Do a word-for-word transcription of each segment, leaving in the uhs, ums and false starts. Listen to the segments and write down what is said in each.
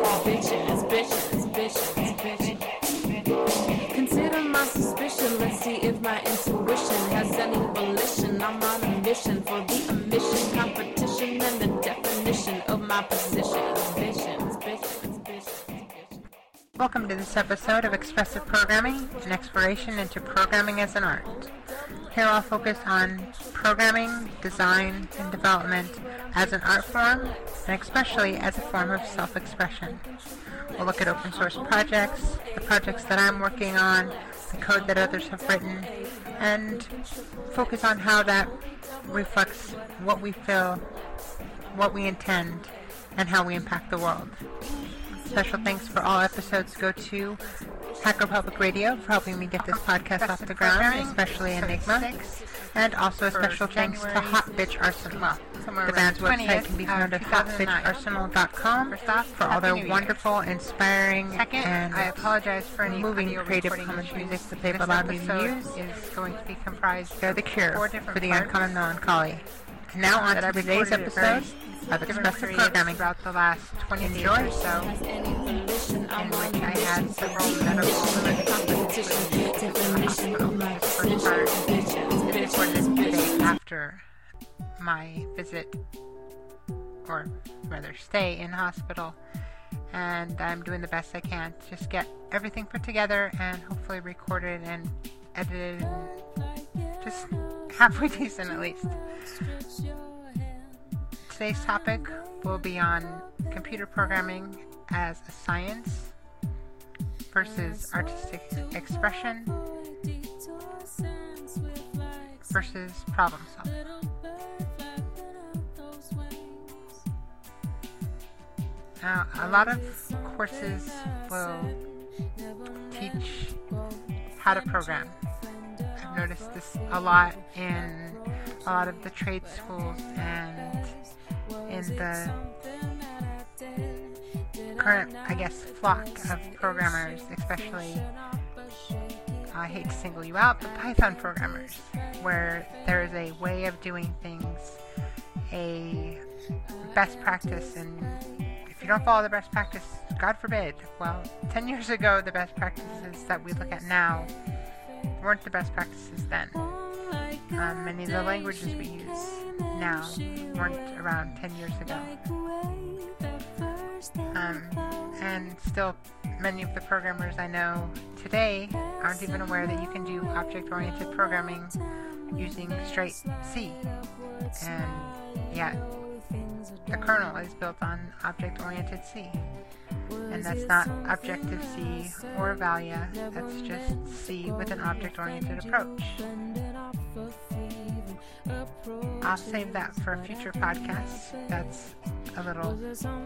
bitches, bitches, bitches, bitches. Consider my suspicion, let's see if my intuition has any volition. I'm on a mission for the omission, competition, and the definition of my position. Visions, visions, visions. Welcome to this episode of Expressive Programming, an exploration into programming as an art. Here I'll focus on programming, design, and development as an art form, and especially as a form of self-expression. We'll look at open source projects, the projects that I'm working on, the code that others have written, and focus on how that reflects what we feel, what we intend, and how we impact the world. Special thanks for all episodes go to Hacker Public Radio for helping me get this podcast off the ground, especially Enigma. And also a special thanks to Hot Bitch Arsenal. The band's website can be found at hot bitch arsenal dot com for all their wonderful, inspiring, and I apologize for any moving Creative Commons music that they've allowed me to use. Is going to be comprised They're the cure for the parts. uncommon melancholy. And now on to today's episode of Expressive Programming. Throughout the last twenty days Enjoy. or so, in which I had several medical first part recorded the day after my visit, or rather stay in hospital, and I'm doing the best I can to just get everything put together and hopefully recorded and edited and just halfway decent at least. Today's topic will be on computer programming as a science versus artistic expression versus problem solving. Now, a lot of courses will teach how to program. I've noticed this a lot in a lot of the trade schools and in the current, I guess, flock of programmers, especially, I hate to single you out, but Python programmers, where there is a way of doing things, a best practice, and if you don't follow the best practice, God forbid, well, ten years ago, the best practices that we look at now weren't the best practices then. Um, many of the languages we use now weren't around ten years ago. Um, and still, many of the programmers I know today aren't even aware that you can do object-oriented programming using straight C. And yet, the kernel is built on object-oriented C. And that's not Objective-C or Valia, that's just C with an object-oriented approach. I'll save that for a future podcast. That's a little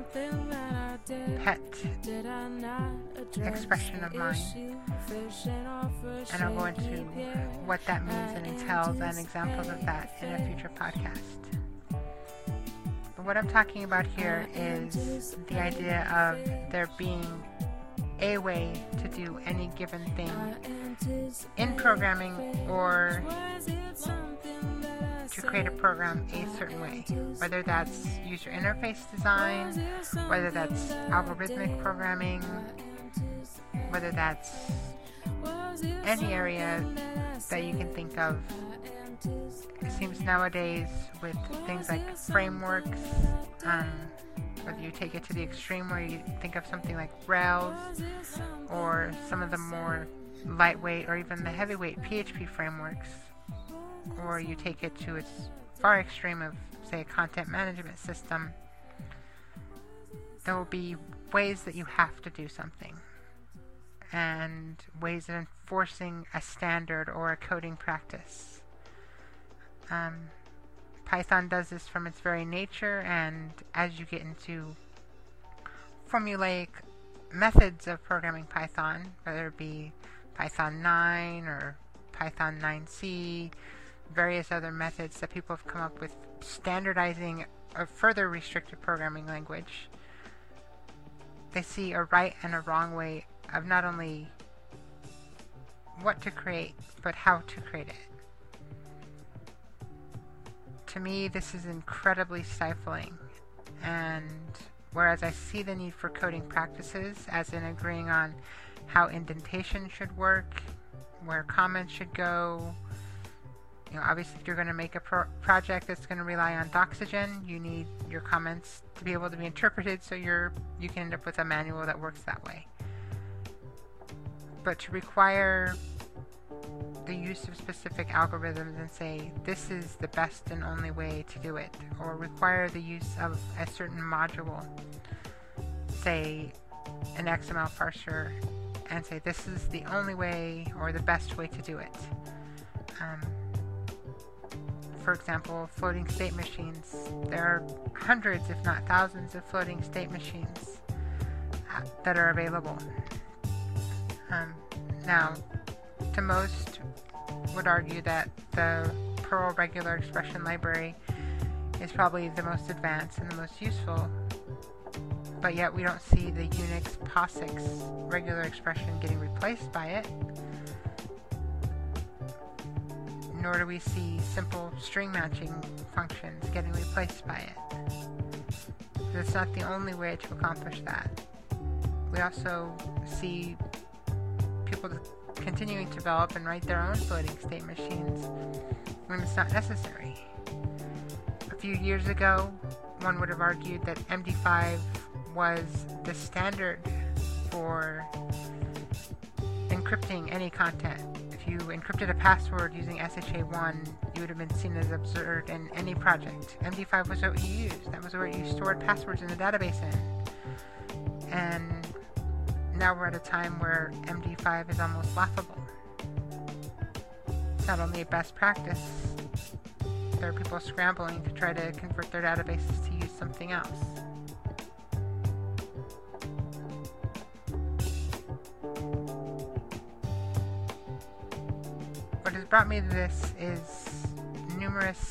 pet expression of mine. And I'll go into what that means and entails and examples of that in a future podcast. But what I'm talking about here is the idea of there being a way to do any given thing in programming or to create a program a certain way, whether that's user interface design, whether that's algorithmic programming, whether that's any area that you can think of. It seems nowadays with things like frameworks, um, whether you take it to the extreme where you think of something like Rails or some of the more lightweight or even the heavyweight P H P frameworks, or you take it to its far extreme of, say, a content management system, there will be ways that you have to do something and ways of enforcing a standard or a coding practice. Um, Python does this from its very nature, and as you get into formulaic methods of programming Python, whether it be Python nine or Python nine C, various other methods that people have come up with standardizing a further restricted programming language, they see a right and a wrong way of not only what to create, but how to create it. To me, this is incredibly stifling, and whereas I see the need for coding practices, as in agreeing on how indentation should work, where comments should go. You know, obviously, if you're going to make a pro project that's going to rely on Doxygen, you need your comments to be able to be interpreted, so you're you can end up with a manual that works that way. But to require the use of specific algorithms and say this is the best and only way to do it, or require the use of a certain module, say an X M L parser, and say this is the only way or the best way to do it. Um, for example, floating state machines. There are hundreds, if not thousands, of floating state machines uh, that are available. Um, now, to most would argue that the Perl regular expression library is probably the most advanced and the most useful, but yet we don't see the Unix POSIX regular expression getting replaced by it, nor do we see simple string matching functions getting replaced by it. It's not the only way to accomplish that. We also see people continuing to develop and write their own floating state machines when it's not necessary. A few years ago, one would have argued that M D five was the standard for encrypting any content. If you encrypted a password using S H A one, you would have been seen as absurd in any project. M D five was what you used. That was where you stored passwords in the database in. And now we're at a time where M D five is almost laughable. It's not only a best practice, there are people scrambling to try to convert their databases to use something else. What has brought me to this is numerous,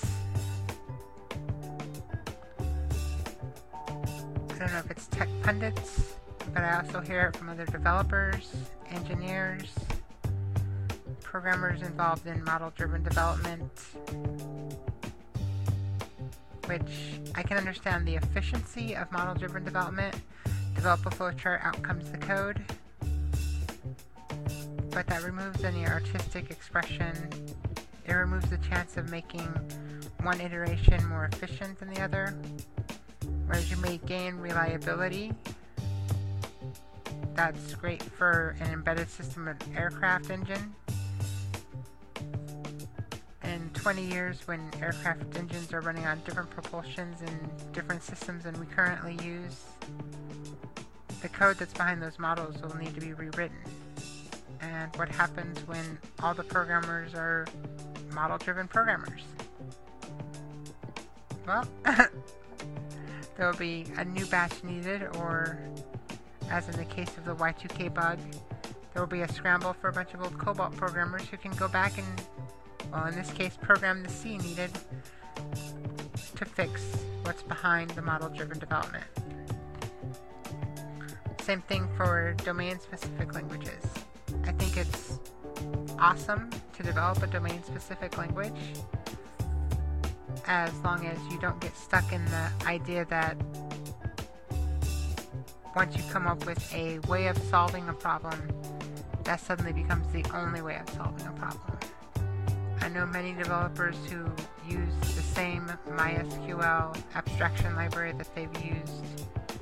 I don't know if it's tech pundits, but I also hear it from other developers, engineers, programmers involved in model-driven development, which I can understand the efficiency of model-driven development. Develop a flowchart, out comes the code. But that removes any artistic expression. It removes the chance of making one iteration more efficient than the other. Whereas you may gain reliability. That's great for an embedded system of aircraft engine. In twenty years, when aircraft engines are running on different propulsions and different systems than we currently use, the code that's behind those models will need to be rewritten. And what happens when all the programmers are model-driven programmers? Well, there will be a new batch needed, or as in the case of the Y two K bug, there will be a scramble for a bunch of old COBOL programmers who can go back and, well, in this case, program the C needed to fix what's behind the model-driven development. Same thing for domain-specific languages. I think it's awesome to develop a domain-specific language, as long as you don't get stuck in the idea that once you come up with a way of solving a problem, that suddenly becomes the only way of solving a problem. I know many developers who use the same MySQL abstraction library that they've used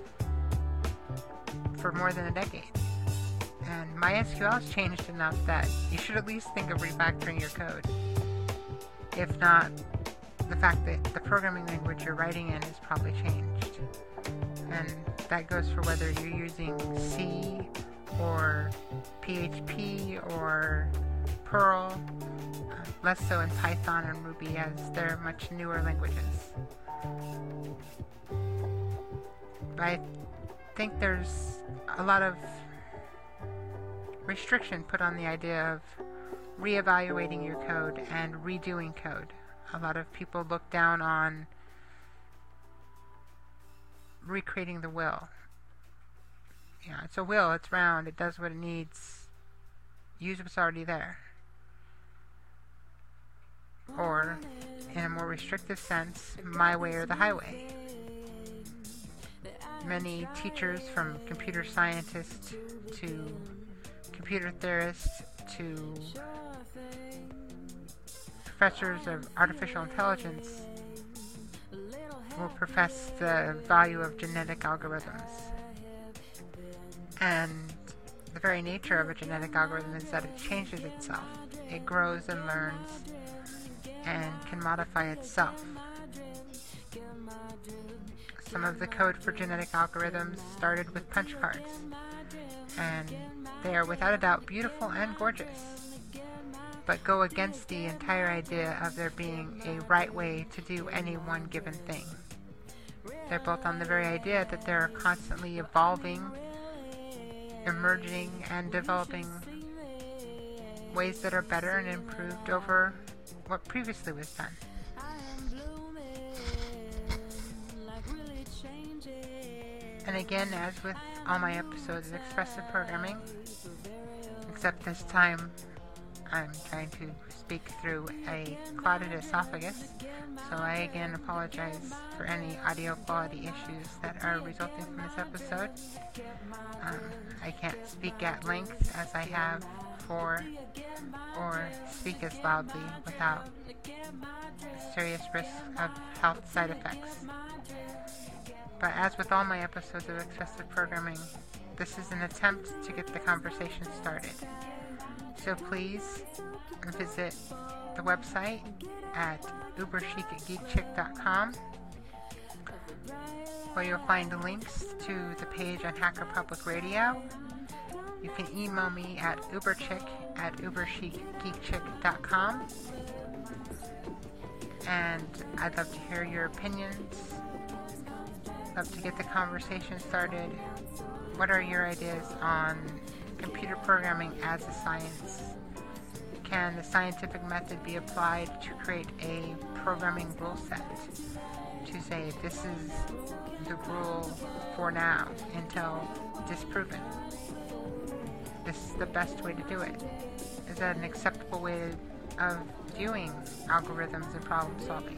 for more than a decade. And MySQL has changed enough that you should at least think of refactoring your code. If not, the fact that the programming language you're writing in is probably changed. And that goes for whether you're using C or P H P or Perl, uh, less so in Python and Ruby, as they're much newer languages. But I think there's a lot of restriction put on the idea of reevaluating your code and redoing code. A lot of people look down on recreating the wheel. Yeah, it's a wheel, it's round, it does what it needs. Use what's already there. Or, in a more restrictive sense, my way or the highway. many teachers, from computer scientists to computer theorists to professors of artificial intelligence, will profess the value of genetic algorithms. And the very nature of a genetic algorithm is that it changes itself. It grows and learns and can modify itself. Some of the code for genetic algorithms started with punch cards, and they are without a doubt beautiful and gorgeous, but go against the entire idea of there being a right way to do any one given thing. They're built on the very idea that they're constantly evolving, emerging, and developing ways that are better and improved over what previously was done. And again, as with all my episodes of Expressive Programming, except this time I'm trying to speak through a clouded esophagus, so I again apologize for any audio quality issues that are resulting from this episode. Um, I can't speak at length as I have for, or speak as loudly without serious risk of health side effects. But as with all my episodes of Expressive Programming, this is an attempt to get the conversation started. So please visit the website at uber chic geek chick dot com, where you'll find links to the page on Hacker Public Radio. You can email me at uberchick at uber chic geek chick dot com, and I'd love to hear your opinions. Love to get the conversation started. What are your ideas on computer programming as a science? Can the scientific method be applied to create a programming rule set? To say, this is the rule for now until disproven. This is the best way to do it. Is that an acceptable way of viewing algorithms and problem solving?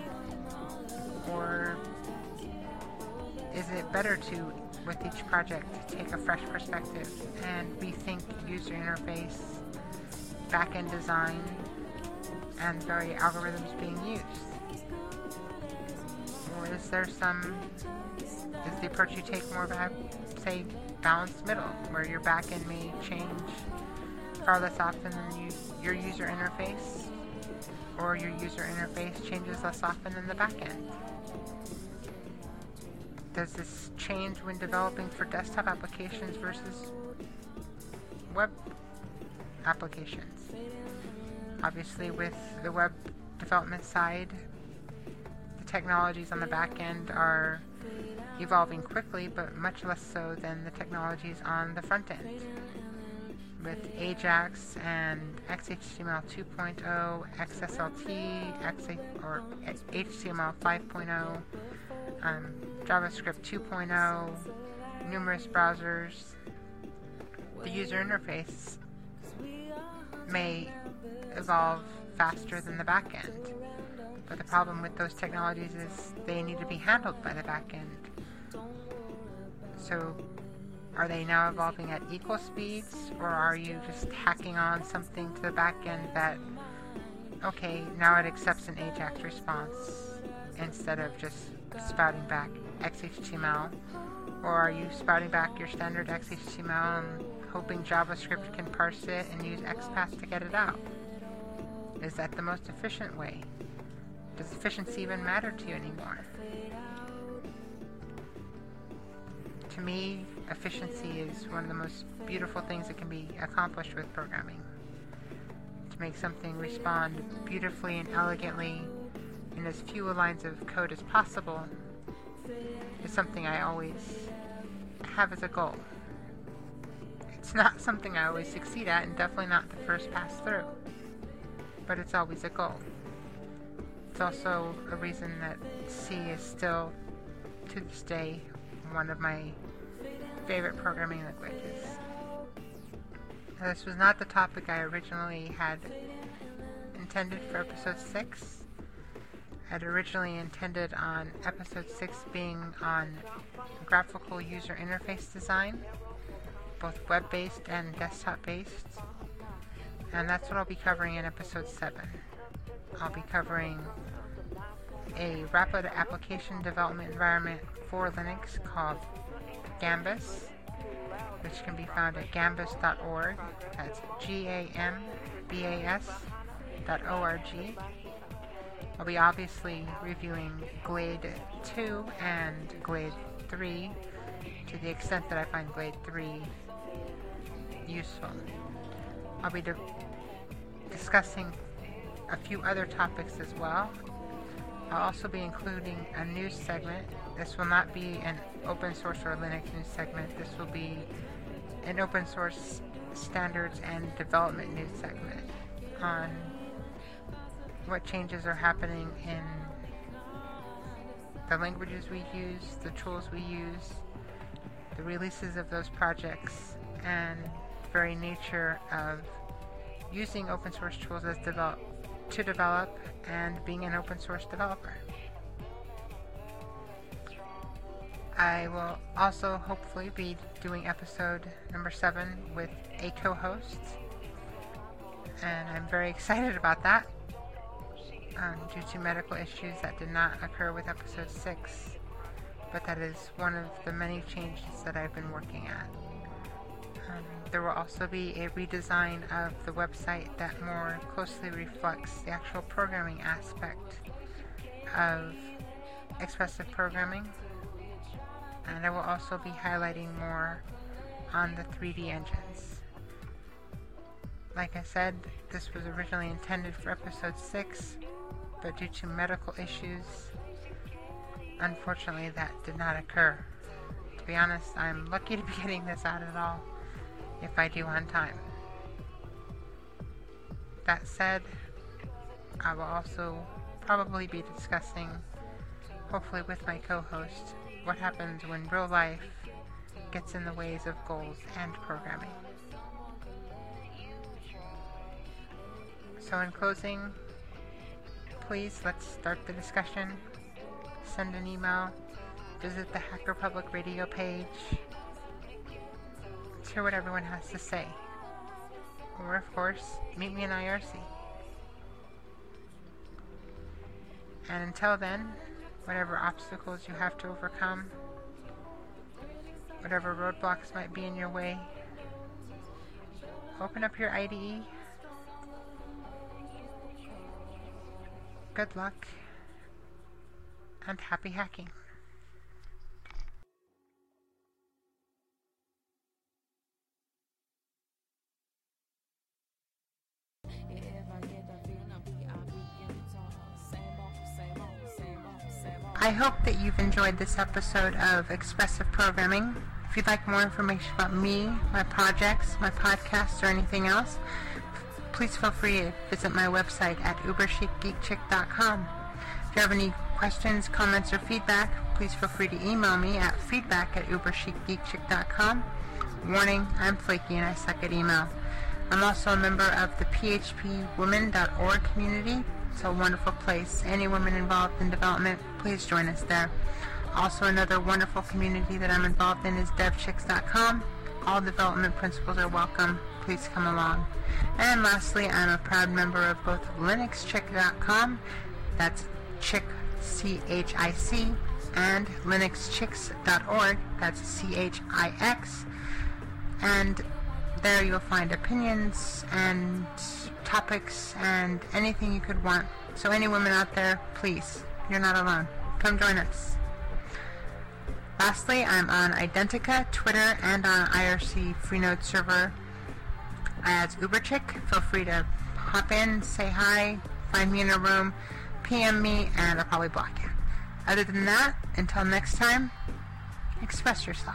Or is it better to, with each project, take a fresh perspective and rethink user interface, back-end design, and very algorithms being used? Or is there some, is the approach you take more of a, say, balanced middle, where your back-end may change far less often than you, your user interface, or your user interface changes less often than the back-end? Does this change when developing for desktop applications versus web applications? Obviously, with the web development side, the technologies on the back end are evolving quickly, but much less so than the technologies on the front end. With Ajax and X H T M L two point oh, X S L T, X, or H T M L five point oh, um, JavaScript two point oh, numerous browsers, the user interface may evolve faster than the back end. But the problem with those technologies is they need to be handled by the back end. So are they now evolving at equal speeds, or are you just hacking on something to the back end that, okay, now it accepts an Ajax response instead of just spouting back X H T M L? Or are you spouting back your standard X H T M L and hoping JavaScript can parse it and use X path to get it out? Is that the most efficient way? Does efficiency even matter to you anymore? To me, efficiency is one of the most beautiful things that can be accomplished with programming. To make something respond beautifully and elegantly in as few lines of code as possible is something I always have as a goal. It's not something I always succeed at, and definitely not the first pass through, but it's always a goal. It's also a reason that C is still, to this day, one of my favorite programming languages. Now, this was not the topic I originally had intended for episode six. I'd originally intended on episode six being on graphical user interface design, both web-based and desktop-based. And that's what I'll be covering in episode seven. I'll be covering a rapid application development environment for Linux called Gambus, which can be found at gambus dot org. That's G A M B A S dot O R G. I'll be obviously reviewing Glade two and Glade three to the extent that I find Glade three useful. I'll be di- discussing a few other topics as well. I'll also be including a news segment. This will not be an open source or Linux news segment. This will be an open source standards and development news segment on what changes are happening in the languages we use, the tools we use, the releases of those projects, and the very nature of using open source tools as develop, to develop and being an open source developer. I will also hopefully be doing episode number seven with a co-host, and I'm very excited about that. Um, due to medical issues that did not occur with episode six, but that is one of the many changes that I've been working at. Um, there will also be a redesign of the website that more closely reflects the actual programming aspect of expressive programming, and I will also be highlighting more on the three D engines. Like I said, this was originally intended for episode six, but due to medical issues, unfortunately that did not occur. To be honest, I'm lucky to be getting this out at all, if I do on time. That said, I will also probably be discussing, hopefully with my co-host, what happens when real life gets in the ways of goals and programming. So in closing, please let's start the discussion. Send an email, visit the Hacker Public Radio page. Let's hear what everyone has to say. Or of course, meet me in I R C. And until then, whatever obstacles you have to overcome, whatever roadblocks might be in your way, open up your I D E. Good luck, and happy hacking. I hope that you've enjoyed this episode of Expressive Programming. If you'd like more information about me, my projects, my podcasts, or anything else, please feel free to visit my website at uber chic geek chick dot com. If you have any questions, comments, or feedback, please feel free to email me at feedback at uber chic geek chick dot com. Warning, I'm flaky and I suck at email. I'm also a member of the P H P women dot org community. It's a wonderful place. Any women involved in development, please join us there. Also, another wonderful community that I'm involved in is dev chicks dot com. All development principles are welcome. Please come along. And lastly, I'm a proud member of both linux chick dot com, that's Chick, C H I C, and linux chicks dot org, that's C H I X. And there you'll find opinions and topics and anything you could want. So any women out there, please, you're not alone. Come join us. Lastly, I'm on Identica, Twitter, and on I R C Freenode server as UberChick. Feel free to hop in, say hi, find me in a room, P M me, and I'll probably block you. Other than that, until next time, express yourself.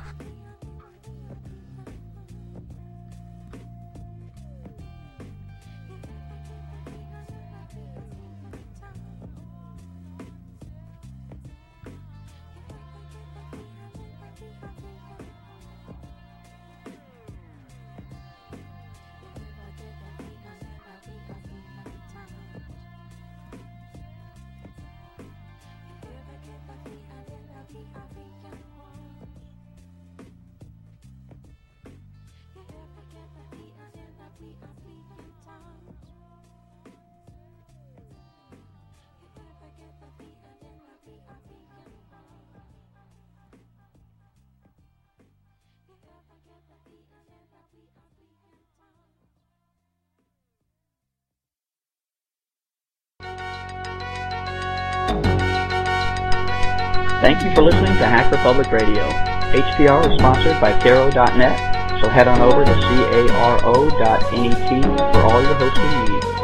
Thank you for listening to Hacker Public Radio. H P R is sponsored by Caro dot net, so head on over to caro dot net for all your hosting needs.